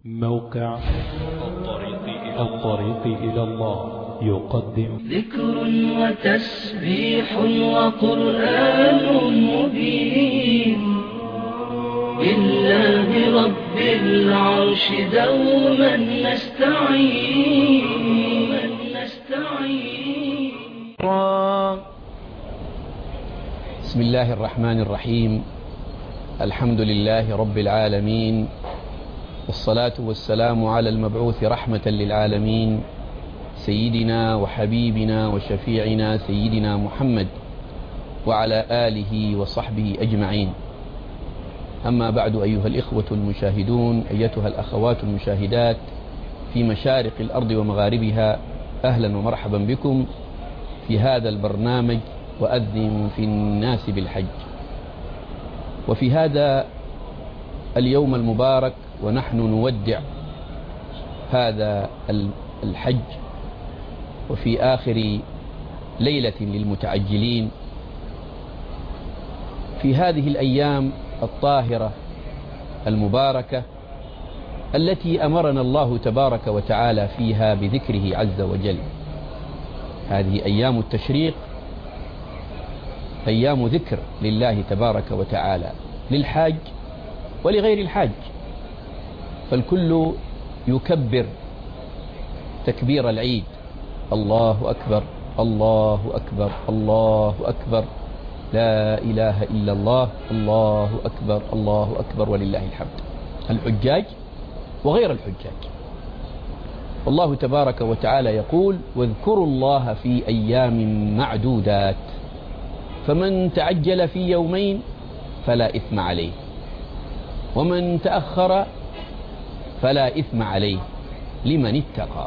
موقع الطريق إلى الله يقدم ذكر وتسبيح وقرآن مبين بالله رب العرش دوما نستعين بسم الله الرحمن الرحيم. الحمد لله رب العالمين، والصلاة والسلام على المبعوث رحمة للعالمين سيدنا وحبيبنا وشفيعنا سيدنا محمد وعلى آله وصحبه أجمعين. أما بعد، أيها الإخوة المشاهدون، أيتها الأخوات المشاهدات في مشارق الأرض ومغاربها، أهلا ومرحبا بكم في هذا البرنامج وأذن في الناس بالحج. وفي هذا اليوم المبارك ونحن نودع هذا الحج، وفي آخر ليلة للمتعجلين، في هذه الأيام الطاهرة المباركة التي أمرنا الله تبارك وتعالى فيها بذكره عز وجل. هذه أيام التشريق، أيام ذكر لله تبارك وتعالى للحاج ولغير الحاج، فالكل يكبر تكبير العيد: الله أكبر الله أكبر الله أكبر، لا إله إلا الله، الله أكبر الله أكبر ولله الحمد. الحجاج وغير الحجاج. والله تبارك وتعالى يقول: واذكروا الله في أيام معدودات، فمن تعجل في يومين فلا إثم عليه، ومن تأخر فلا إثم عليه لمن اتقى.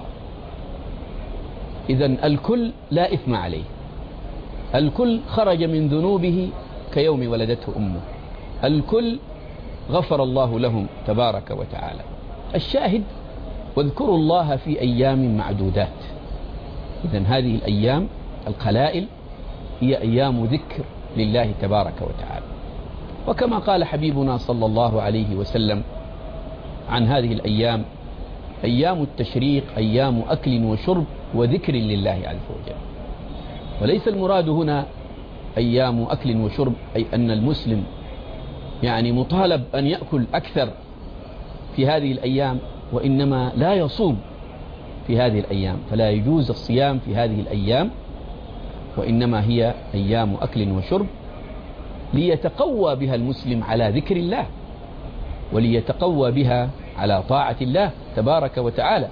إذن الكل لا إثم عليه، الكل خرج من ذنوبه كيوم ولدته أمه، الكل غفر الله لهم تبارك وتعالى. الشاهد: واذكروا الله في أيام معدودات. إذن هذه الأيام القلائل هي أيام ذكر لله تبارك وتعالى. وكما قال حبيبنا صلى الله عليه وسلم عن هذه الأيام: أيام التشريق أيام أكل وشرب وذكر لله عز وجل. وليس المراد هنا أيام أكل وشرب أي أن المسلم يعني مطالب أن يأكل أكثر في هذه الأيام، وإنما لا يصوم في هذه الأيام، فلا يجوز الصيام في هذه الأيام، وإنما هي أيام أكل وشرب ليتقوى بها المسلم على ذكر الله، وليتقوى بها على طاعة الله تبارك وتعالى.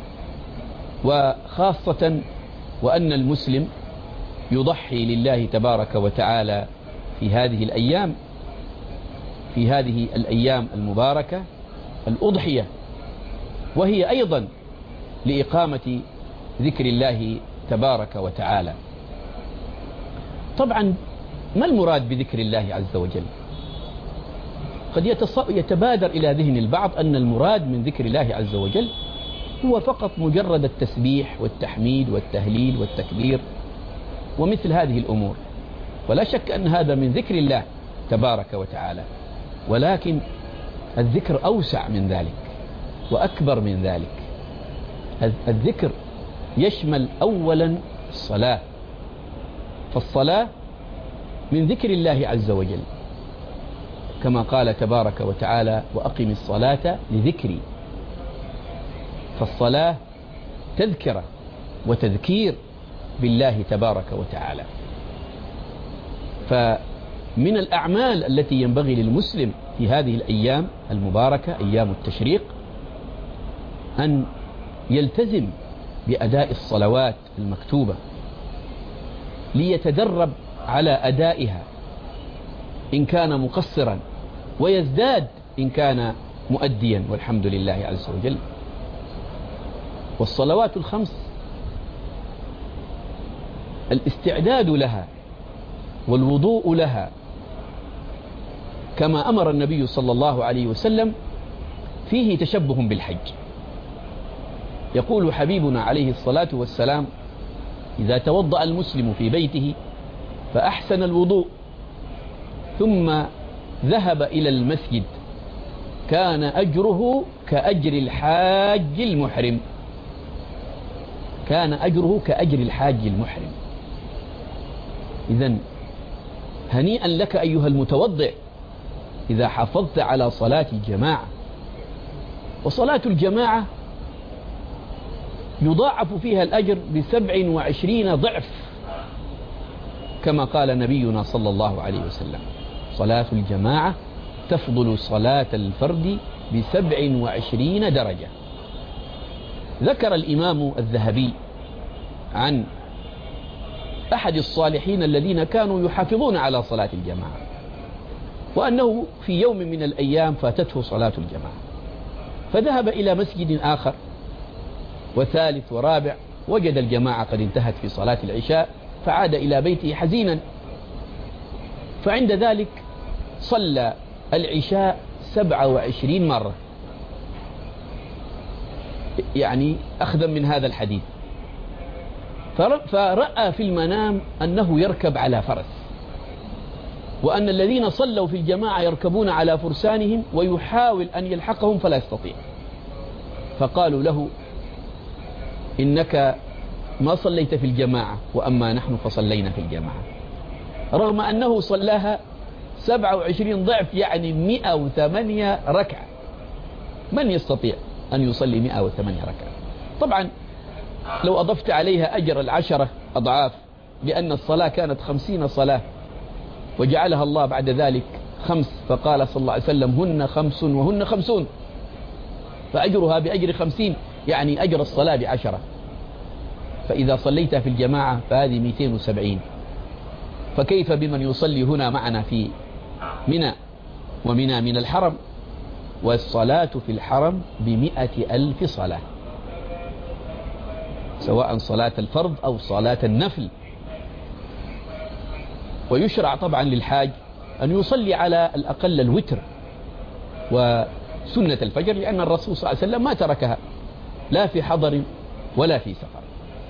وخاصة وأن المسلم يضحي لله تبارك وتعالى في هذه الأيام، في هذه الأيام المباركة الأضحية، وهي أيضا لإقامة ذكر الله تبارك وتعالى. طبعا ما المراد بذكر الله عز وجل؟ قد يتبادر إلى ذهن البعض أن المراد من ذكر الله عز وجل هو فقط مجرد التسبيح والتحميد والتهليل والتكبير ومثل هذه الأمور، ولا شك أن هذا من ذكر الله تبارك وتعالى، ولكن الذكر أوسع من ذلك وأكبر من ذلك. الذكر يشمل أولا الصلاة، فالصلاة من ذكر الله عز وجل، كما قال تبارك وتعالى: وأقم الصلاة لذكري. فالصلاة تذكرة وتذكير بالله تبارك وتعالى. فمن الأعمال التي ينبغي للمسلم في هذه الأيام المباركة أيام التشريق أن يلتزم بأداء الصلوات المكتوبة، ليتدرب على أدائها إن كان مقصرا، ويزداد إن كان مؤديا، والحمد لله عز وجل. والصلوات الخمس الاستعداد لها والوضوء لها، كما أمر النبي صلى الله عليه وسلم، فيه تشبه بالحج. يقول حبيبنا عليه الصلاة والسلام: إذا توضأ المسلم في بيته فأحسن الوضوء ثم ذهب إلى المسجد كان أجره كأجر الحاج المحرم. كان أجره كأجر الحاج المحرم. إذن هنيئا لك أيها المتوضع إذا حافظت على صلاة الجماعة. وصلاة الجماعة يضاعف فيها الأجر ب27 ضعف كما قال نبينا صلى الله عليه وسلم: صلاة الجماعة تفضل صلاة الفرد ب27 درجة. ذكر الإمام الذهبي عن أحد الصالحين الذين كانوا يحافظون على صلاة الجماعة، وأنه في يوم من الأيام فاتته صلاة الجماعة، فذهب إلى مسجد آخر وثالث ورابع، وجد الجماعة قد انتهت في صلاة العشاء، فعاد إلى بيته حزينا. فعند ذلك صلى العشاء 27 مرة، يعني أخذا من هذا الحديث. فرأى في المنام أنه يركب على فرس، وأن الذين صلوا في الجماعة يركبون على فرسانهم ويحاول أن يلحقهم فلا يستطيع. فقالوا له: إنك ما صليت في الجماعة، وأما نحن فصلينا في الجماعة. رغم أنه صلاها 27 ضعف، يعني 108 ركعة. من يستطيع أن يصلي 108 ركعة؟ طبعا لو أضفت عليها أجر 10 أضعاف، لأن الصلاة كانت 50 صلاة وجعلها الله بعد ذلك 5، فقال صلى الله عليه وسلم: هن 5 وهن 50، فأجرها بأجر 50، يعني أجر الصلاة ب10. فإذا صليت في الجماعة فهذه 270. فكيف بمن يصلي هنا معنا في منى، ومنى من الحرم، والصلاة في الحرم ب100,000 صلاة، سواء صلاة الفرض أو صلاة النفل. ويشرع طبعا للحاج أن يصلي على الأقل الوتر وسنة الفجر، لأن الرسول صلى الله عليه وسلم ما تركها لا في حضر ولا في سفر.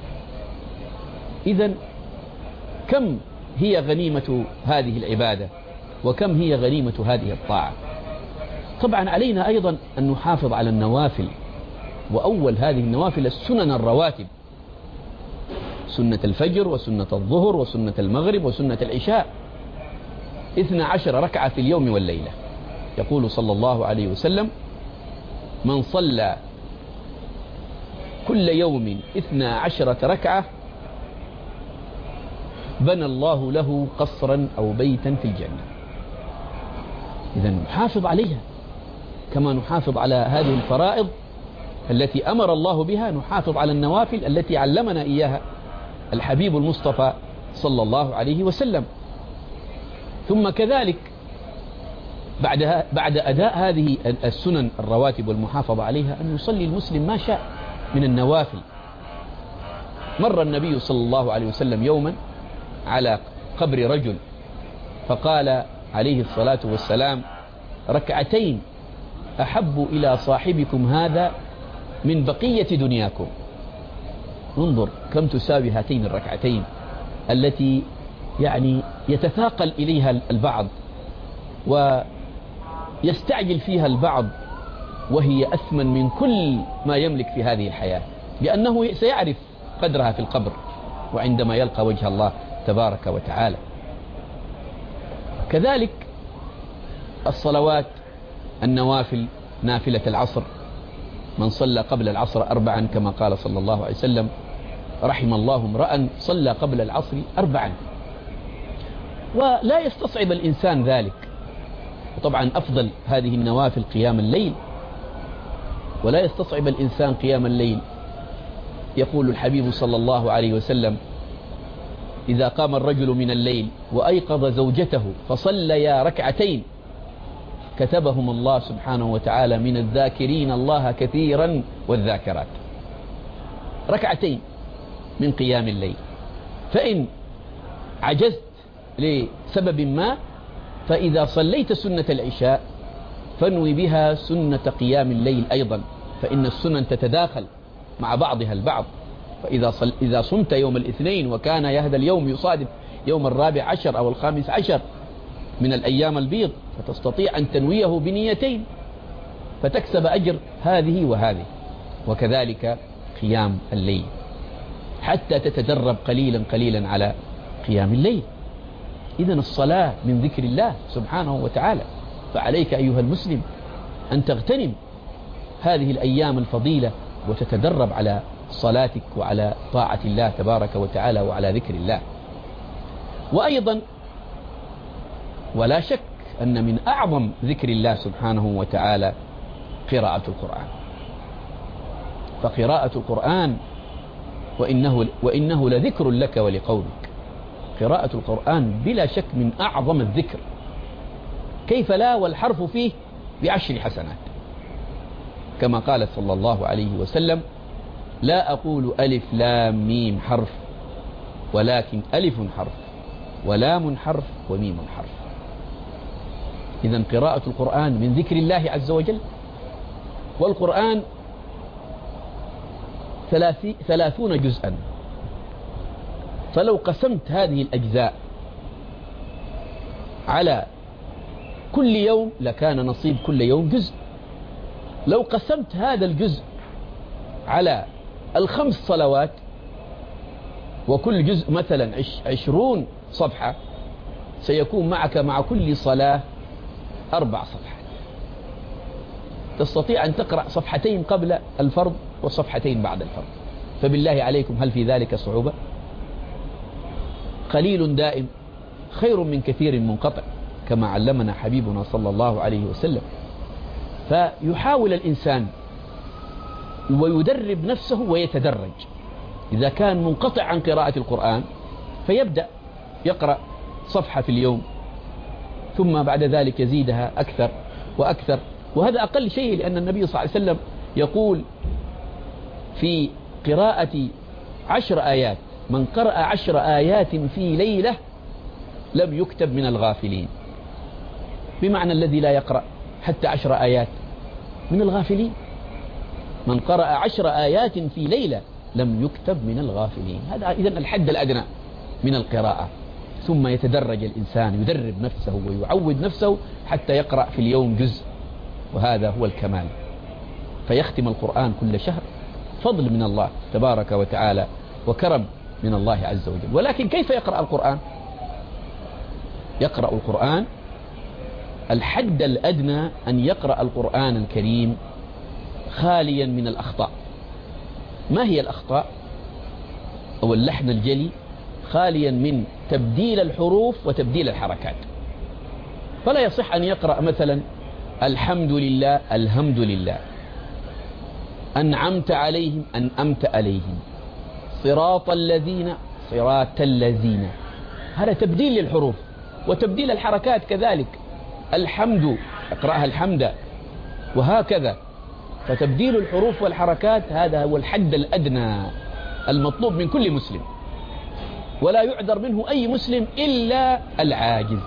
إذن كم هي غنيمة هذه العبادة، وكم هي غنيمة هذه الطاعة. طبعا علينا أيضا أن نحافظ على النوافل، وأول هذه النوافل السنن الرواتب: سنة الفجر وسنة الظهر وسنة المغرب وسنة العشاء، 12 ركعة في اليوم والليلة. يقول صلى الله عليه وسلم: من صلى كل يوم 12 ركعة بنى الله له قصرا أو بيتا في الجنة. إذن نحافظ عليها كما نحافظ على هذه الفرائض التي أمر الله بها، نحافظ على النوافل التي علمنا إياها الحبيب المصطفى صلى الله عليه وسلم. ثم كذلك بعد أداء هذه السنن الرواتب والمحافظة عليها أن يصلي المسلم ما شاء من النوافل. مر النبي صلى الله عليه وسلم يوما على قبر رجل، فقال عليه الصلاة والسلام: ركعتين أحب إلى صاحبكم هذا من بقية دنياكم. انظر كم تساوي هاتين الركعتين التي يعني يتثاقل إليها البعض ويستعجل فيها البعض، وهي أثمن من كل ما يملك في هذه الحياة، لأنه سيعرف قدرها في القبر وعندما يلقى وجه الله تبارك وتعالى. كذلك الصلوات النوافل، نافلة العصر: من صلى قبل العصر 4 كما قال صلى الله عليه وسلم: رحم الله امرأ صلى قبل العصر 4. ولا يستصعب الإنسان ذلك. طبعا أفضل هذه النوافل قيام الليل، ولا يستصعب الإنسان قيام الليل. يقول الحبيب صلى الله عليه وسلم: إذا قام الرجل من الليل وأيقظ زوجته فصليا ركعتين كتبهم الله سبحانه وتعالى من الذاكرين الله كثيرا والذاكرات. ركعتين من قيام الليل. فإن عجزت لسبب ما، فإذا صليت سنة العشاء فانوي بها سنة قيام الليل أيضا، فإن السنن تتداخل مع بعضها البعض. فإذا صمت يوم الاثنين وكان هذا اليوم يصادف يوم 14 أو 15 من الأيام البيض، فتستطيع أن تنويه بنيتين: فتكسب أجر هذه وهذه. وكذلك قيام الليل حتى تتدرب قليلا قليلا على قيام الليل. إذن الصلاة من ذكر الله سبحانه وتعالى، فعليك أيها المسلم أن تغتنم هذه الأيام الفضيلة وتتدرب على صلاتك وعلى طاعة الله تبارك وتعالى وعلى ذكر الله. وأيضا ولا شك أن من أعظم ذكر الله سبحانه وتعالى قراءة القرآن. فقراءة القرآن وإنه لذكر لك ولقومك. قراءة القرآن بلا شك من أعظم الذكر، كيف لا، والحرف فيه ب10 حسنات، كما قال صلى الله عليه وسلم: لا أقول ألف لام ميم حرف، ولكن ألف حرف ولام حرف وميم حرف. إذن قراءة القرآن من ذكر الله عز وجل. والقرآن 30 جزءا، فلو قسمت هذه الأجزاء على كل يوم لكان نصيب كل يوم جزء. لو قسمت هذا الجزء على 5 صلوات وكل جزء مثلا 20 صفحة، سيكون معك مع كل صلاة 4 صفحات. تستطيع أن تقرأ صفحتين قبل الفرض وصفحتين بعد الفرض. فبالله عليكم هل في ذلك صعوبة؟ قليل دائم خير من كثير منقطع، كما علمنا حبيبنا صلى الله عليه وسلم. فيحاول الإنسان ويدرب نفسه ويتدرج. إذا كان منقطع عن قراءة القرآن فيبدأ يقرأ صفحة في اليوم، ثم بعد ذلك يزيدها أكثر وأكثر، وهذا أقل شيء، لأن النبي صلى الله عليه وسلم يقول في قراءة 10 آيات: من قرأ 10 آيات في ليلة لم يكتب من الغافلين. بمعنى الذي لا يقرأ حتى 10 آيات من الغافلين. من قرأ 10 آيات في ليلة لم يكتب من الغافلين. هذا إذن الحد الأدنى من القراءة. ثم يتدرج الإنسان، يدرب نفسه ويعود نفسه حتى يقرأ في اليوم جزء، وهذا هو الكمال. فيختم القرآن كل شهر، فضل من الله تبارك وتعالى وكرم من الله عز وجل. ولكن كيف يقرأ القرآن؟ يقرأ القرآن الحد الأدنى أن يقرأ القرآن الكريم خاليا من الأخطاء. ما هي الأخطاء أو اللحن الجلي؟ خاليا من تبديل الحروف وتبديل الحركات. فلا يصح أن يقرأ مثلا الحمد لله الحمد لله، أنعمت عليهم أنعمت عليهم، صراط الذين صراط الذين. هذا تبديل للحروف وتبديل الحركات كذلك. الحمد اقرأها الحمد، وهكذا. فتبديل الحروف والحركات هذا هو الحد الأدنى المطلوب من كل مسلم، ولا يعذر منه أي مسلم إلا العاجز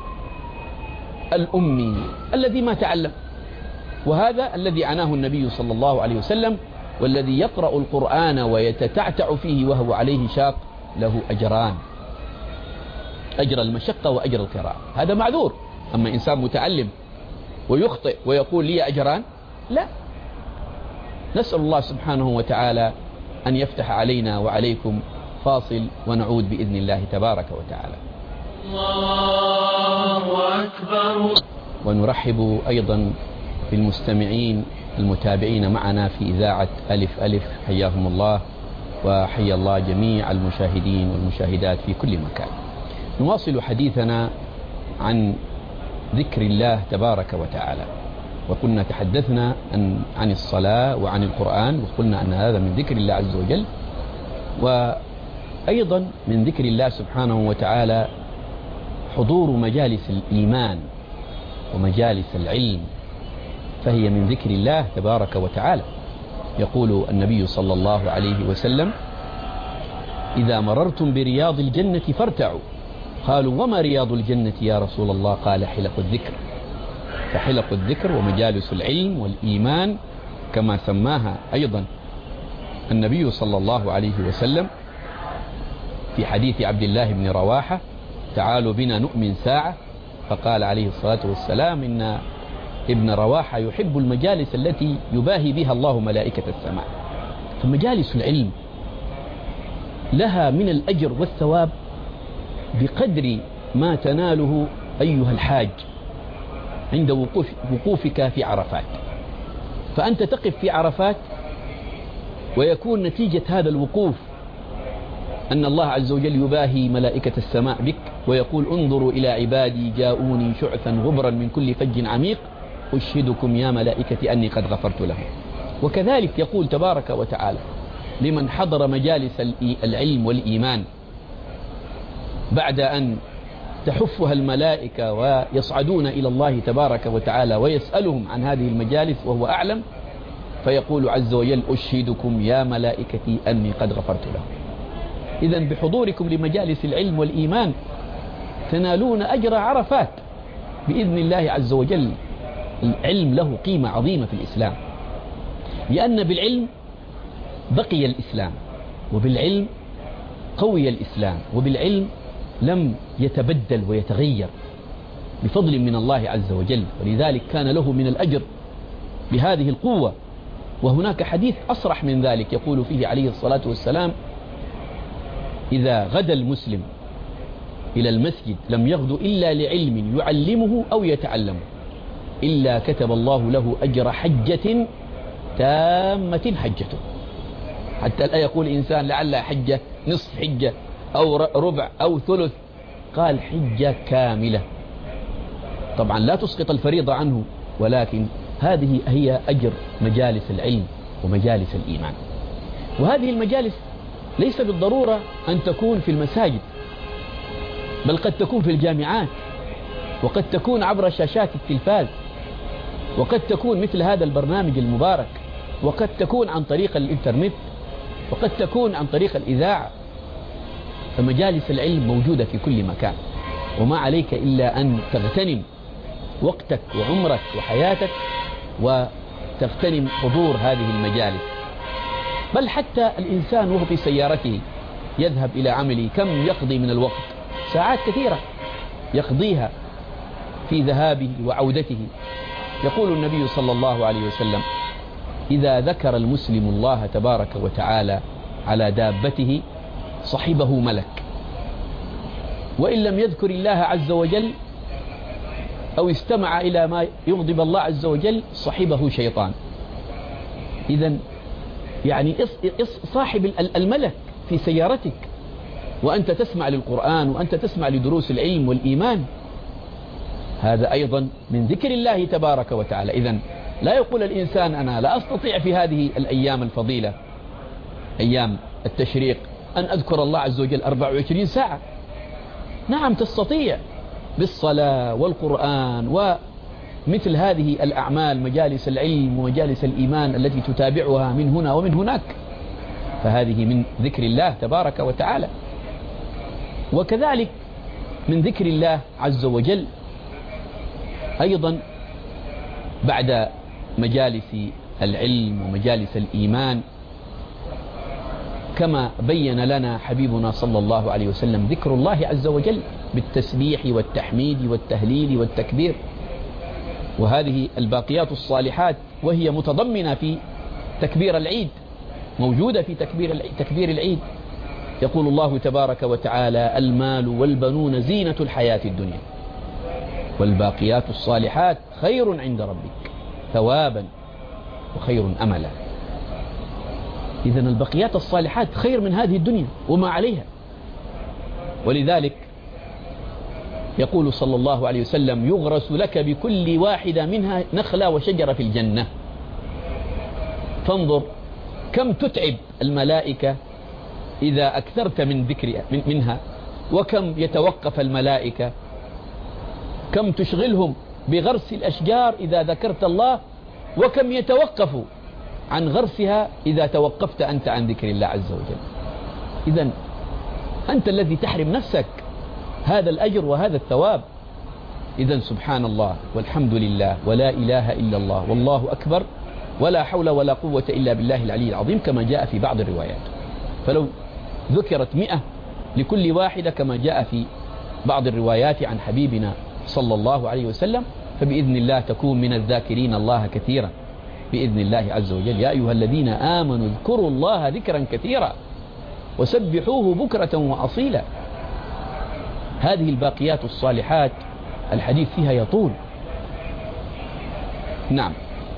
الأمي الذي ما تعلم. وهذا الذي عناه النبي صلى الله عليه وسلم: والذي يقرأ القرآن ويتتعتع فيه وهو عليه شاق له أجران، أجر المشقة وأجر القراءة. هذا معذور. أما إنسان متعلم ويخطئ ويقول لي أجران، لا. نسأل الله سبحانه وتعالى أن يفتح علينا وعليكم. فاصل ونعود بإذن الله تبارك وتعالى. الله أكبر. ونرحب أيضا بالمستمعين المتابعين معنا في إذاعة ألف ألف، حياهم الله وحيا الله جميع المشاهدين والمشاهدات في كل مكان. نواصل حديثنا عن ذكر الله تبارك وتعالى، وكنا تحدثنا عن الصلاة وعن القرآن، وقلنا أن هذا من ذكر الله عز وجل. وأيضا من ذكر الله سبحانه وتعالى حضور مجالس الإيمان ومجالس العلم، فهي من ذكر الله تبارك وتعالى. يقول النبي صلى الله عليه وسلم: إذا مررتم برياض الجنة فارتعوا. قالوا: وما رياض الجنة يا رسول الله؟ قال: حلق الذكر. فحلق الذكر ومجالس العلم والإيمان كما سماها أيضا النبي صلى الله عليه وسلم في حديث عبد الله بن رواحة: تعالوا بنا نؤمن ساعة. فقال عليه الصلاة والسلام: إن ابن رواحة يحب المجالس التي يباهي بها الله ملائكة السماء. فمجالس العلم لها من الأجر والثواب بقدر ما تناله أيها الحاج عند وقوفك في عرفات. فأنت تقف في عرفات ويكون نتيجة هذا الوقوف أن الله عز وجل يباهي ملائكة السماء بك ويقول انظروا إلى عبادي جاءوني شعثا غبرا من كل فج عميق أشهدكم يا ملائكتي أني قد غفرت لهم. وكذلك يقول تبارك وتعالى لمن حضر مجالس العلم والإيمان بعد أن تحفها الملائكة ويصعدون إلى الله تبارك وتعالى ويسألهم عن هذه المجالس وهو أعلم، فيقول عز وجل أشهدكم يا ملائكتي أني قد غفرت لهم. إذن بحضوركم لمجالس العلم والإيمان تنالون أجر عرفات بإذن الله عز وجل. العلم له قيمة عظيمة في الإسلام، لأن بالعلم بقي الإسلام، وبالعلم قوي الإسلام، وبالعلم لم يتبدل ويتغير بفضل من الله عز وجل. ولذلك كان له من الأجر بهذه القوة. وهناك حديث أصرح من ذلك يقول فيه عليه الصلاة والسلام إذا غدا المسلم إلى المسجد لم يغد إلا لعلم يعلمه أو يتعلمه إلا كتب الله له أجر حجة تامة حجته. حتى لا يقول إنسان لعل حجة نصف حجة أو ربع أو ثلث، قال حجة كاملة. طبعا لا تسقط الفريضة عنه، ولكن هذه هي أجر مجالس العلم ومجالس الإيمان. وهذه المجالس ليس بالضرورة أن تكون في المساجد، بل قد تكون في الجامعات، وقد تكون عبر شاشات التلفاز، وقد تكون مثل هذا البرنامج المبارك، وقد تكون عن طريق الإنترنت، وقد تكون عن طريق الإذاعة. فمجالس العلم موجودة في كل مكان، وما عليك إلا أن تغتنم وقتك وعمرك وحياتك وتغتنم حضور هذه المجالس. بل حتى الإنسان وهو في سيارته يذهب إلى عمله كم يقضي من الوقت؟ ساعات كثيرة يقضيها في ذهابه وعودته. يقول النبي صلى الله عليه وسلم إذا ذكر المسلم الله تبارك وتعالى على دابته صحبه ملك، وإن لم يذكر الله عز وجل أو استمع إلى ما يغضب الله عز وجل صحبه شيطان. إذن يعني صاحب الملك في سيارتك وأنت تسمع للقرآن وأنت تسمع لدروس العلم والإيمان، هذا أيضا من ذكر الله تبارك وتعالى. إذن لا يقول الإنسان أنا لا أستطيع في هذه الأيام الفضيلة أيام التشريق أن أذكر الله عز وجل 24 ساعة. نعم تستطيع بالصلاة والقرآن ومثل هذه الأعمال، مجالس العلم ومجالس الإيمان التي تتابعها من هنا ومن هناك، فهذه من ذكر الله تبارك وتعالى. وكذلك من ذكر الله عز وجل أيضا بعد مجالس العلم ومجالس الإيمان كما بين لنا حبيبنا صلى الله عليه وسلم ذكر الله عز وجل بالتسبيح والتحميد والتهليل والتكبير. وهذه الباقيات الصالحات وهي متضمنة في تكبير العيد، موجودة في تكبير العيد. يقول الله تبارك وتعالى المال والبنون زينة الحياة الدنيا والباقيات الصالحات خير عند ربك ثوابا وخير أملا. إذن البقيات الصالحات خير من هذه الدنيا وما عليها. ولذلك يقول صلى الله عليه وسلم يغرس لك بكل واحدة منها نخلة وشجرة في الجنة. فانظر كم تتعب الملائكة إذا أكثرت من ذكر منها، وكم يتوقف الملائكة، كم تشغلهم بغرس الأشجار إذا ذكرت الله، وكم يتوقفوا عن غرسها إذا توقفت أنت عن ذكر الله عز وجل. إذن أنت الذي تحرم نفسك هذا الأجر وهذا الثواب. إذن سبحان الله والحمد لله ولا إله إلا الله والله أكبر ولا حول ولا قوة إلا بالله العلي العظيم كما جاء في بعض الروايات. فلو ذكرت 100 لكل واحدة كما جاء في بعض الروايات عن حبيبنا صلى الله عليه وسلم فبإذن الله تكون من الذاكرين الله كثيرا بإذن الله عز وجل. يا أيها الذين آمنوا اذكروا الله ذكرا كثيرا وسبحوه بكرة وأصيلا. هذه الباقيات الصالحات الحديث فيها يطول. نعم،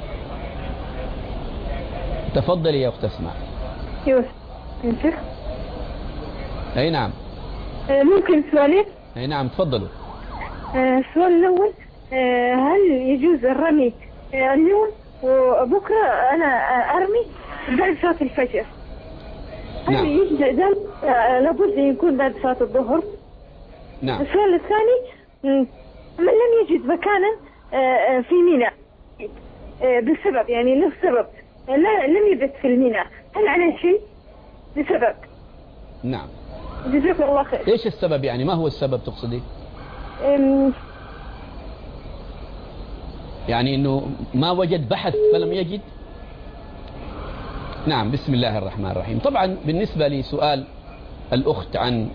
تفضلي يا أخت أسماء. يوسف أي نعم. ممكن سؤالين؟ أي نعم تفضلوا. السؤال الأول، هل يجوز الرمي اليوم وبكرة أنا أرمي بعد صلاة الفجر؟ هل نعم. يجوز ذلك؟ لابد يكون بعد صلاة الظهر. نعم. السؤال الثاني، من لم يجد مكانا في ميناء بسبب يعني له سبب لم يبت في الميناء، هل عليه شيء بسبب؟ نعم. جزاك الله خير. إيش السبب يعني؟ ما هو السبب تقصدي؟ يعني إنه ما وجد بحث فلم يجد. نعم. بسم الله الرحمن الرحيم. طبعا بالنسبة لسؤال الأخت عن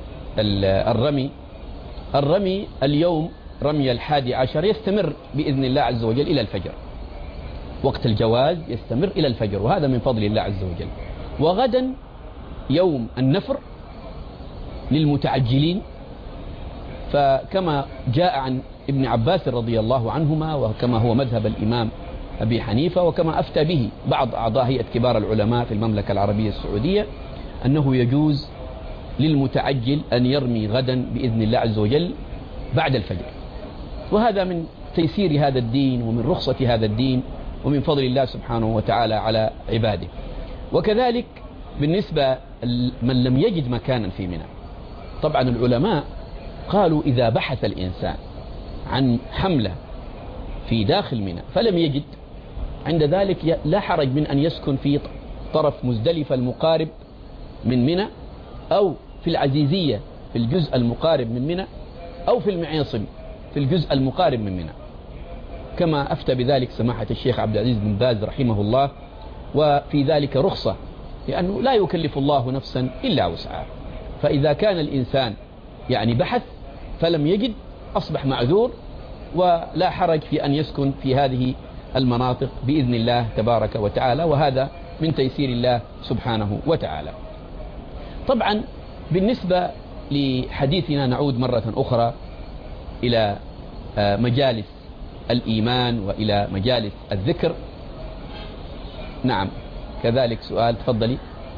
الرمي اليوم رمي 11 يستمر بإذن الله عز وجل إلى الفجر. وقت الجواز يستمر إلى الفجر، وهذا من فضل الله عز وجل. وغدا يوم النفر للمتعجلين، فكما جاء عن ابن عباس رضي الله عنهما، وكما هو مذهب الإمام أبي حنيفة، وكما أفتى به بعض أعضاء هيئة كبار العلماء في المملكة العربية السعودية، أنه يجوز للمتعجل أن يرمي غدا بإذن الله عز وجل بعد الفجر. وهذا من تيسير هذا الدين ومن رخصة هذا الدين ومن فضل الله سبحانه وتعالى على عباده. وكذلك بالنسبة من لم يجد مكانا في منى، طبعا العلماء قالوا إذا بحث الإنسان عن حملة في داخل منى فلم يجد، عند ذلك لا حرج من أن يسكن في طرف مزدلفة المقارب من منى، أو في العزيزية في الجزء المقارب من منى، أو في المعيصم في الجزء المقارب من منى، كما أفتى بذلك سماحة الشيخ عبد العزيز بن باز رحمه الله. وفي ذلك رخصة، لأنه لا يكلف الله نفسا إلا وسعها. فإذا كان الإنسان يعني بحث فلم يجد أصبح معذور، ولا حرج في أن يسكن في هذه المناطق بإذن الله تبارك وتعالى، وهذا من تيسير الله سبحانه وتعالى. طبعا بالنسبة لحديثنا نعود مرة أخرى إلى مجالس الإيمان وإلى مجالس الذكر. نعم، كذلك سؤال، تفضلي.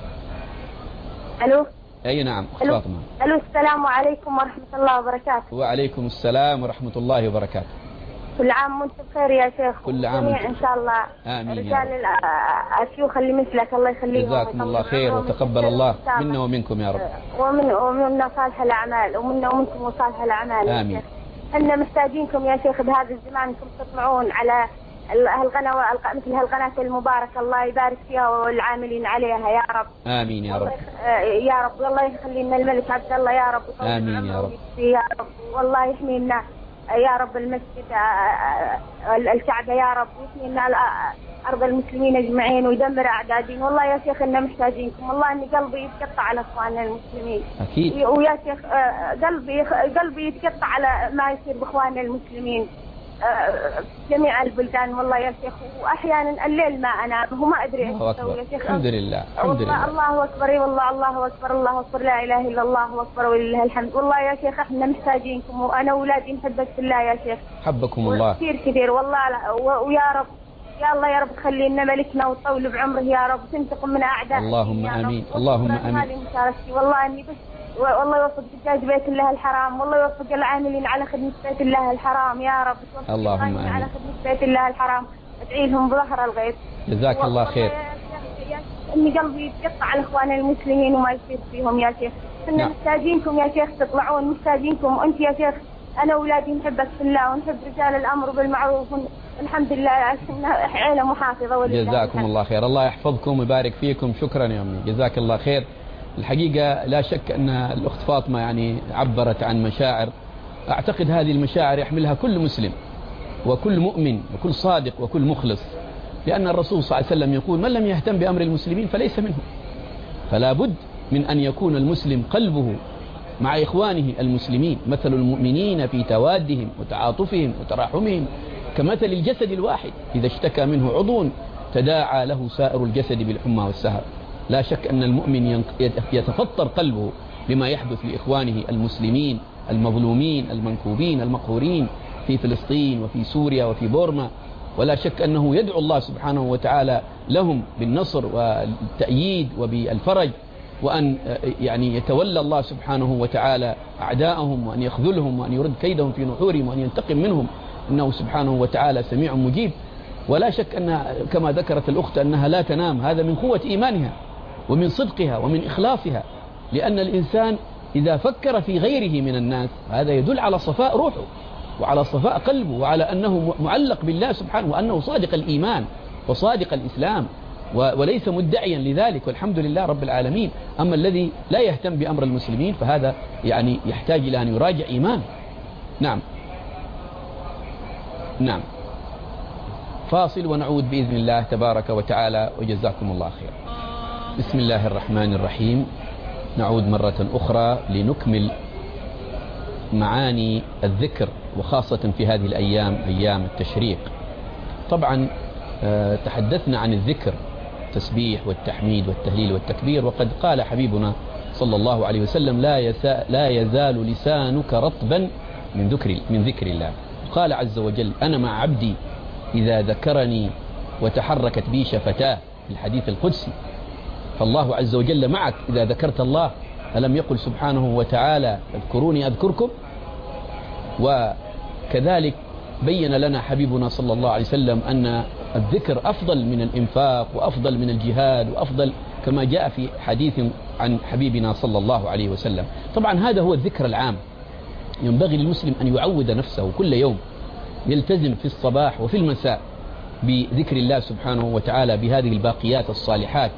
ألو. أي نعم أخت فاطمة. ألو، السلام عليكم ورحمة الله وبركاته. وعليكم السلام ورحمة الله وبركاته. كل عام وانت بخير يا شيخ. كل عام وانت إن شاء الله. آمين. رجال الشيوخ اللي مثلك الله يخليهم. جزاكم الله خير وتقبل الله منا ومنكم يا رب. ومنا صالح الأعمال، ومنا ومنكم صالح الأعمال. آمين. احنا محتاجينكم يا شيخ بهذا الزمان، انكم تطلعون على هالقنوات مثل هالقناة المباركة، الله يبارك فيها والعاملين عليها يا رب. آمين يا رب. يا رب، والله يخلي لنا الملك عبد الله يا رب. آمين يا رب. يا رب، والله يحمي لنا يا رب المسجد الكعبة يا رب، ويحمي لنا أرض المسلمين أجمعين، ويدمر أعداء دين. والله يا شيخ إننا محتاجينكم، والله إني قلبي يتقطع على إخواننا المسلمين. أكيد. ويا شيخ قلبي يتقطع على ما يصير بإخواننا المسلمين جميع البلدان. والله يا شيخ، وأحيانا الليل ما أنام وما أدري إيش أسوي يا شيخ. الحمد لله الحمد لله. الله أكبر. والله الله أكبر الله أكبر، لا إله إلا الله أكبر ولله الحمد. والله يا شيخ إحنا محتاجينكم، وأنا أولادي نحبك في الله يا شيخ. حبكم الله كثير والله. ويا رب يا الله يا رب خلي لنا ملكنا وطول بعمره يا رب، تنتقم من أعداء. اللهم آمين. اللهم آمين. هذه مشاركتي والله إني بس، والله يوفق حجاج بيت الله الحرام، والله يوفق العاملين على خدمة بيت الله الحرام يا رب. اللهم آمين. على خدمة بيت الله الحرام، ادعي لهم بظهر الغيب. جزاك الله خير. إني قلبي يتقطع على إخوان المسلمين وما يصير فيهم يا شيخ. إحنا محتاجينكم يا شيخ تطلعون، محتاجينكم. وأنت يا شيخ أنا أولادي نحبك في الله، ونحب رجال الأمر بالمعروف، الحمد لله عشان عيلة محافظة. جزاكم الله خير. الله يحفظكم ويبارك فيكم. شكرا يا أمي، جزاك الله خير. الحقيقة لا شك أن الأخت فاطمة يعني عبرت عن مشاعر، أعتقد هذه المشاعر يحملها كل مسلم وكل مؤمن وكل صادق وكل مخلص، لأن الرسول صلى الله عليه وسلم يقول: من لم يهتم بأمر المسلمين فليس منهم. فلا بد من أن يكون المسلم قلبه مع إخوانه المسلمين، مثل المؤمنين في توادهم وتعاطفهم وتراحمهم كمثل الجسد الواحد إذا اشتكى منه عضو تداعى له سائر الجسد بالحمى والسهر. لا شك أن المؤمن يتفطر قلبه لما يحدث لإخوانه المسلمين المظلومين المنكوبين المقهورين في فلسطين وفي سوريا وفي بورما، ولا شك أنه يدعو الله سبحانه وتعالى لهم بالنصر والتأييد وبالفرج، وأن يعني يتولى الله سبحانه وتعالى أعداءهم، وأن يخذلهم، وأن يرد كيدهم في نحورهم، وأن ينتقم منهم، إنه سبحانه وتعالى سميع مجيب. ولا شك أن كما ذكرت الأخت أنها لا تنام، هذا من قوة إيمانها ومن صدقها ومن إخلاصها، لأن الإنسان إذا فكر في غيره من الناس هذا يدل على صفاء روحه وعلى صفاء قلبه وعلى أنه معلق بالله سبحانه، وأنه صادق الإيمان وصادق الإسلام وليس مدعيا لذلك، والحمد لله رب العالمين. أما الذي لا يهتم بأمر المسلمين فهذا يعني يحتاج إلى أن يراجع إيمانه. نعم نعم. فاصل ونعود بإذن الله تبارك وتعالى، وجزاكم الله خير. بسم الله الرحمن الرحيم. نعود مرة أخرى لنكمل معاني الذكر، وخاصة في هذه الأيام أيام التشريق. طبعا تحدثنا عن الذكر، التسبيح والتحميد والتهليل والتكبير، وقد قال حبيبنا صلى الله عليه وسلم لا يزال لسانك رطبا من ذكر الله. قال عز وجل أنا مع عبدي إذا ذكرني وتحركت بي شفتاه في الحديث القدسي. فالله عز وجل معك إذا ذكرت الله، ألم يقل سبحانه وتعالى اذكروني أذكركم؟ وكذلك بين لنا حبيبنا صلى الله عليه وسلم أن الذكر أفضل من الإنفاق وأفضل من الجهاد وأفضل، كما جاء في حديث عن حبيبنا صلى الله عليه وسلم. طبعا هذا هو الذكر العام. ينبغي للمسلم أن يعود نفسه كل يوم يلتزم في الصباح وفي المساء بذكر الله سبحانه وتعالى بهذه الباقيات الصالحات.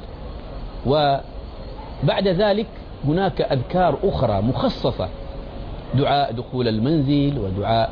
وبعد ذلك هناك أذكار أخرى مخصصة، دعاء دخول المنزل، ودعاء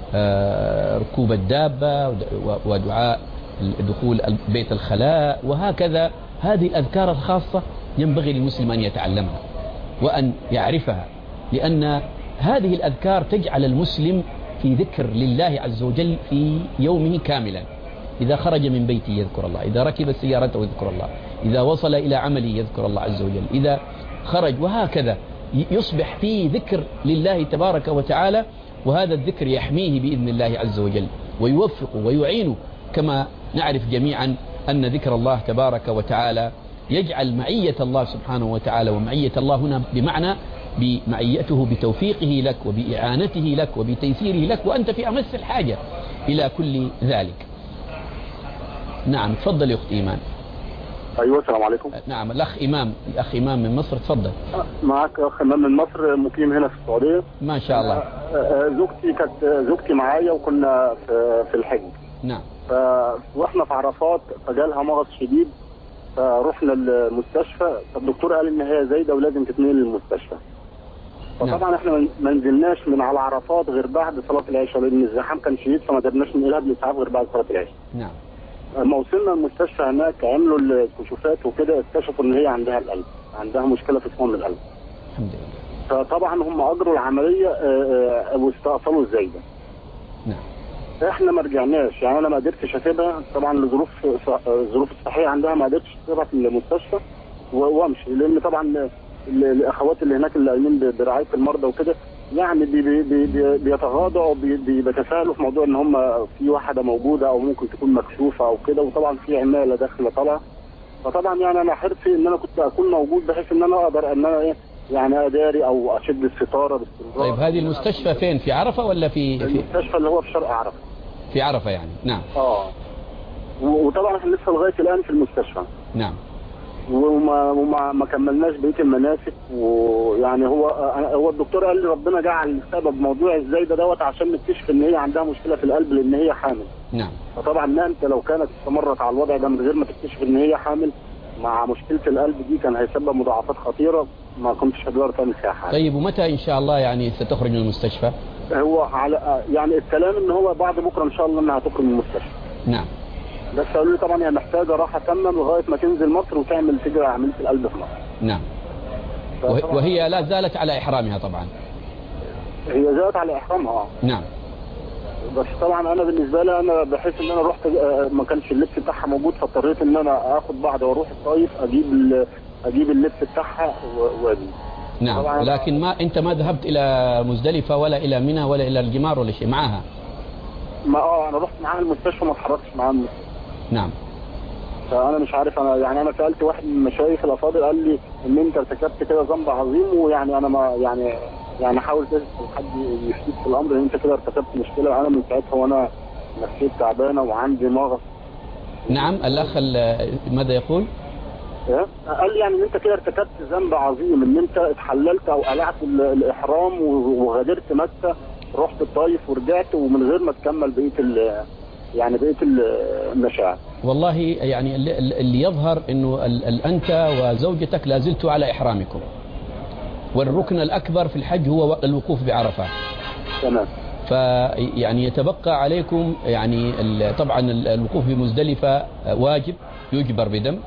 ركوب الدابة، ودعاء دخول بيت الخلاء، وهكذا. هذه الأذكار الخاصة ينبغي للمسلم أن يتعلمها وأن يعرفها، لأن هذه الأذكار تجعل المسلم في ذكر لله عز وجل في يومه كاملا. إذا خرج من بيته يذكر الله، إذا ركب سيارته يذكر الله، إذا وصل إلى عمله يذكر الله عز وجل، إذا خرج، وهكذا يصبح فيه ذكر لله تبارك وتعالى. وهذا الذكر يحميه بإذن الله عز وجل ويوفقه ويعينه، كما نعرف جميعا أن ذكر الله تبارك وتعالى يجعل معية الله سبحانه وتعالى، ومعية الله هنا بمعنى بمعيته بتوفيقه لك وبإعانته لك وبتيسيره لك، وأنت في أمس الحاجة إلى كل ذلك. نعم تفضل يا أخت إيمان. أيوة السلام عليكم. نعم الأخ إمام من مصر، تفضل. معك أخ إمام من مصر، مقيم هنا في السعودية. ما شاء الله. زوجتي معايا، وكنا في الحج. نعم. واحنا في عرفات فجالها مرض شديد، فرحنا المستشفى، فالدكتور قال ان هي زايده ولازم تتنقل للمستشفى. فطبعا احنا ما نزلناش من على عرفات غير بعد صلاه العشاء، لان الزحام كان شديد، فما قدرناش ننقلها بالاسعاف غير بعد صلاه العشاء. نعم. لما وصلنا المستشفى هناك عملوا الكشوفات وكده، اكتشفوا ان هي عندها القلب، عندها مشكله في صمام القلب. الحمد لله. فطبعا هم اجروا العمليه واستأصلوا الزايده. نعم. احنا ما رجعناش، يعني انا ما قدرتش اسيبها طبعا الظروف الصحيه عندها، ما قدرتش اسيبها في المستشفى وامشي، لان طبعا الاخوات اللي هناك اللي قايمين برعايه المرضى وكده يعني بيتغاضوا وبيتساهلوا في موضوع ان هم في واحده موجوده او ممكن تكون مكشوفه او كده، وطبعا في عماله داخله طالعه. فطبعا يعني انا حرصي ان انا كنت اكون موجود بحيث ان انا اقدر ان انا يعني اداري او اشد الستاره باستمرار. طيب هذه المستشفى فين؟ في عرفه ولا في المستشفى اللي هو في شرق عرفه؟ في عرفه يعني. نعم. وطبعا احنا لسه لغايه الان في المستشفى. نعم. وما كملناش بقيه المناسك، ويعني هو الدكتور قال لي ربنا جعل سبب موضوع الزايده دوت عشان نكتشف ان هي عندها مشكله في القلب لان هي حامل. نعم. فطبعا ما انت لو كانت استمرت على الوضع ده من غير ما تكتشف ان هي حامل مع مشكله القلب دي كان هيسبب مضاعفات خطيره ما كنتش هقدر تعمل فيها حاجه. طيب ومتى ان شاء الله يعني ستخرج من المستشفى؟ هو على يعني الكلام ان هو بعد بكره ان شاء الله انها هتخرج من المستشفى. نعم. بس قالوا لي طبعا هي محتاجه راحه تامه لغايه ما تنزل مصر وتعمل تجري عمليه القلب في مصر. نعم. وهي لا زالت على احرامها طبعا. هي زالت على احرامها. نعم. بس طبعا انا بالنسبه لي انا بحس ان انا رحت ما كانش اللبس بتاعها موجود، فاضطريت ان انا اخد بعض واروح الطايف اجيب اللبس بتاعها واجي. نعم، لكن انت ما ذهبت الى مزدلفه ولا الى منى ولا الى الجمار ولا شيء معها؟ ما انا رحت معاها المستشفى، ما اتحركتش معاها المستشفى. نعم. فانا مش عارف، انا سالت واحد من المشايخ الافاضل قال لي ان انت ارتكبت كده ذنب عظيم، ويعني انا ما يعني حاول تسال حد يفتيك في الامر ان انت كده ارتكبت مشكله. انا من ساعتها وانا نفسيتي تعبانه وعندي مغص. نعم. الاخ ماذا يقول؟ قال لي يعني ان انت كده ارتكبت ذنب عظيم، ان انت اتحللت او قلعت الاحرام وغادرت مكه، رحت الطايف ورجعت ومن غير ما تكمل بقيه المشاعر. والله يعني اللي يظهر انه انت وزوجتك لا زلتوا على احرامكم، والركن الاكبر في الحج هو الوقوف بعرفه. تمام. فيعني يتبقى عليكم يعني طبعا الوقوف بمزدلفه واجب يجبر بدم،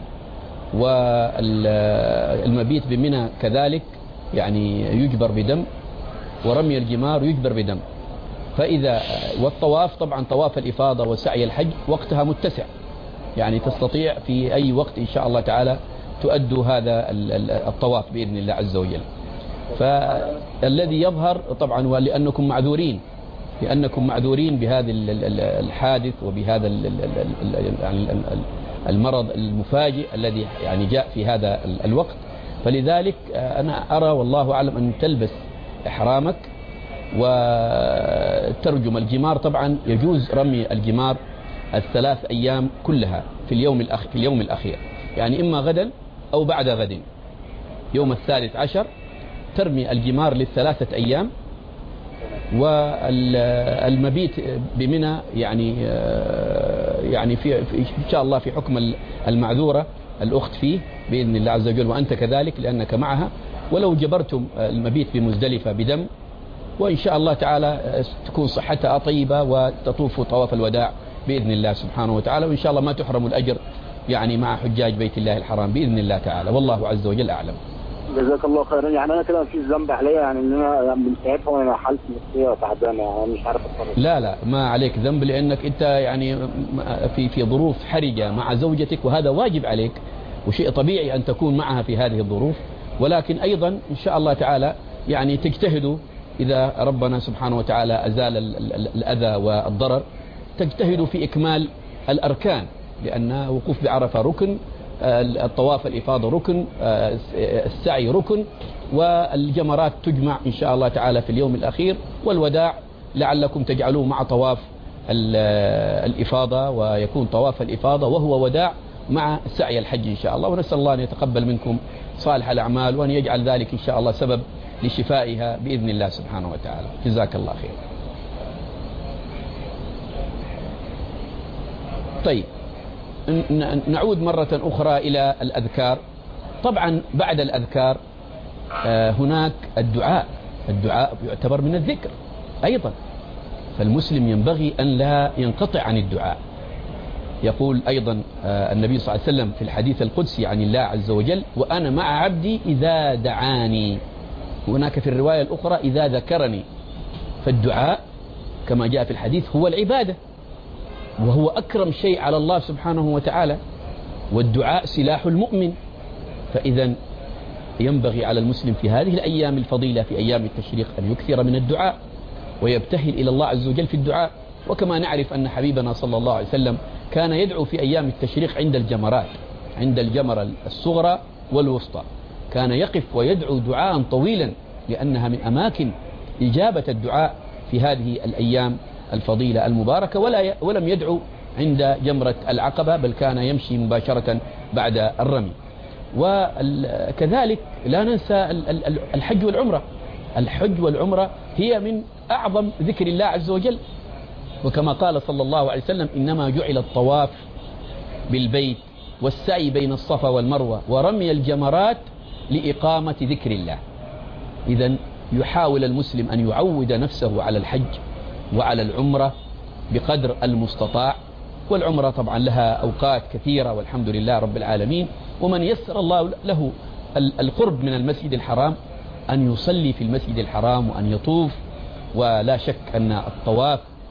والمبيت بمنى كذلك يعني يجبر بدم، ورمي الجمار يجبر بدم. فإذا والطواف طبعا طواف الإفاضة وسعي الحج وقتها متسع، يعني تستطيع في أي وقت إن شاء الله تعالى تؤدوا هذا الطواف بإذن الله عز وجل. فالذي يظهر طبعا هو لأنكم معذورين بهذا الحادث وبهذا المرض المفاجئ الذي يعني جاء في هذا الوقت. فلذلك أنا أرى والله أعلم أن تلبس إحرامك وترجم الجمار. طبعا يجوز رمي الجمار 3 أيام كلها في اليوم الأخير، يعني إما غدا أو بعد غد. يوم 13 ترمي الجمار ل3 أيام، والمبيت بمنى يعني في إن شاء الله في حكم المعذورة الأخت فيه بإذن الله عز وجل، وأنت كذلك لأنك معها. ولو جبرتم المبيت بمزدلفة بدم، وإن شاء الله تعالى تكون صحتها طيبة وتطوف طواف الوداع بإذن الله سبحانه وتعالى، وإن شاء الله ما تحرم الأجر يعني مع حجاج بيت الله الحرام بإذن الله تعالى، والله عز وجل أعلم. جزاك الله خيرا. يعني أنا كده مفيش ذنب عليا، يعني إن أنا من ساعتها وأنا حالتي نفسية تعبانة، يعني مش عارف أتصرف. لا ما عليك ذنب، لأنك أنت يعني في ظروف حرجة مع زوجتك، وهذا واجب عليك وشيء طبيعي أن تكون معها في هذه الظروف. ولكن أيضا إن شاء الله تعالى يعني تجتهدوا إذا ربنا سبحانه وتعالى أزال الأذى والضرر، تجتهدوا في إكمال الأركان، لأن وقوف بعرفة ركن، الطواف الإفاضة ركن، السعي ركن، والجمرات تجمع إن شاء الله تعالى في اليوم الأخير، والوداع لعلكم تجعلوه مع طواف الإفاضة، ويكون طواف الإفاضة وهو وداع مع سعي الحج إن شاء الله. ونسأل الله أن يتقبل منكم صالح الأعمال، وأن يجعل ذلك إن شاء الله سبب لشفائها بإذن الله سبحانه وتعالى. جزاك الله خير. طيب نعود مرة أخرى إلى الأذكار. طبعا بعد الأذكار هناك الدعاء يعتبر من الذكر أيضا، فالمسلم ينبغي أن لا ينقطع عن الدعاء. يقول أيضا النبي صلى الله عليه وسلم في الحديث القدسي عن الله عز وجل: وأنا مع عبدي إذا دعاني. هناك في الرواية الأخرى إذا ذكرني. فالدعاء كما جاء في الحديث هو العبادة، وهو أكرم شيء على الله سبحانه وتعالى، والدعاء سلاح المؤمن. فإذا ينبغي على المسلم في هذه الأيام الفضيلة في أيام التشريق أن يكثر من الدعاء ويبتهل إلى الله عز وجل في الدعاء. وكما نعرف أن حبيبنا صلى الله عليه وسلم كان يدعو في أيام التشريق عند الجمرات، عند الجمرة الصغرى والوسطى، كان يقف ويدعو دعاء طويلا، لأنها من أماكن إجابة الدعاء في هذه الأيام الفضيلة المباركة. ولم يدعو عند جمرة العقبة، بل كان يمشي مباشرة بعد الرمي. وكذلك لا ننسى الحج والعمرة. الحج والعمرة هي من أعظم ذكر الله عز وجل، وكما قال صلى الله عليه وسلم: إنما جعل الطواف بالبيت والسعي بين الصفا والمروة ورمي الجمرات لإقامة ذكر الله. إذن يحاول المسلم أن يعود نفسه على الحج وعلى العمرة بقدر المستطاع. والعمرة طبعا لها أوقات كثيرة والحمد لله رب العالمين، ومن يسر الله له القرب من المسجد الحرام أن يصلي في المسجد الحرام وأن يطوف. ولا شك أن الطواف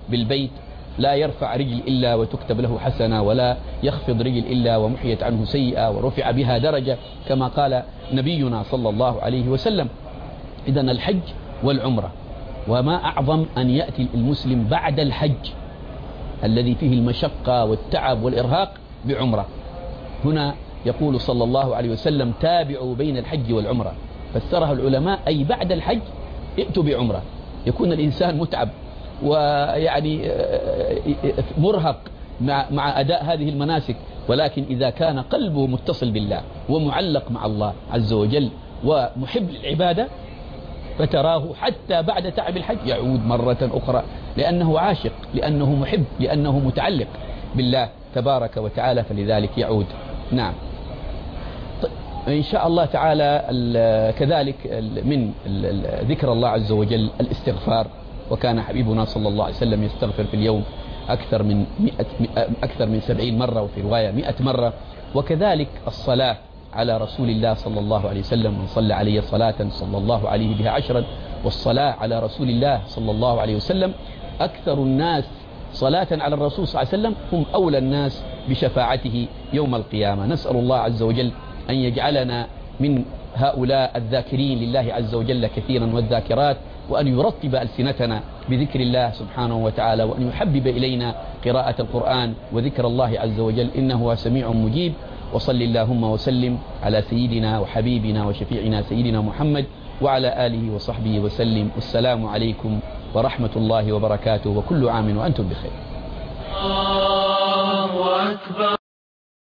بالبيت لا يرفع رجل إلا وتكتب له حسنة، ولا يخفض رجل إلا ومحيت عنه سيئة ورفع بها درجة كما قال نبينا صلى الله عليه وسلم. إذن الحج والعمرة، وما أعظم أن يأتي المسلم بعد الحج الذي فيه المشقة والتعب والإرهاق بعمرة. هنا يقول صلى الله عليه وسلم تابعوا بين الحج والعمرة، فسرها العلماء أي بعد الحج ائتوا بعمرة. يكون الإنسان متعب ويعني مرهق مع أداء هذه المناسك، ولكن إذا كان قلبه متصل بالله ومعلق مع الله عز وجل ومحب للعبادة فتراه حتى بعد تعب الحج يعود مرة أخرى، لأنه عاشق، لأنه محب، لأنه متعلق بالله تبارك وتعالى، فلذلك يعود. نعم، إن شاء الله تعالى كذلك من ذكر الله عز وجل الاستغفار، وكان حبيبنا صلى الله عليه وسلم يستغفر في اليوم أكثر من 70 مرة، وفي رواية 100 مرة. وكذلك الصلاة على رسول الله صلى الله عليه وسلم، من صلى عليه صلاة صلى الله عليه بها 10. والصلاة على رسول الله صلى الله عليه وسلم أكثر الناس صلاة على الرسول صلى الله عليه وسلم هم أولى الناس بشفاعته يوم القيامة. نسأل الله عز وجل أن يجعلنا من هؤلاء الذاكرين لله عز وجل كثيرا والذاكرات، وأن يرطب ألسنتنا بذكر الله سبحانه وتعالى، وأن يحبب إلينا قراءة القرآن وذكر الله عز وجل، إنه هو سميع مجيب. وصل اللهم وسلم على سيدنا وحبيبنا وشفيعنا سيدنا محمد وعلى آله وصحبه وسلم. والسلام عليكم ورحمة الله وبركاته، وكل عام وأنتم بخير. الله أكبر.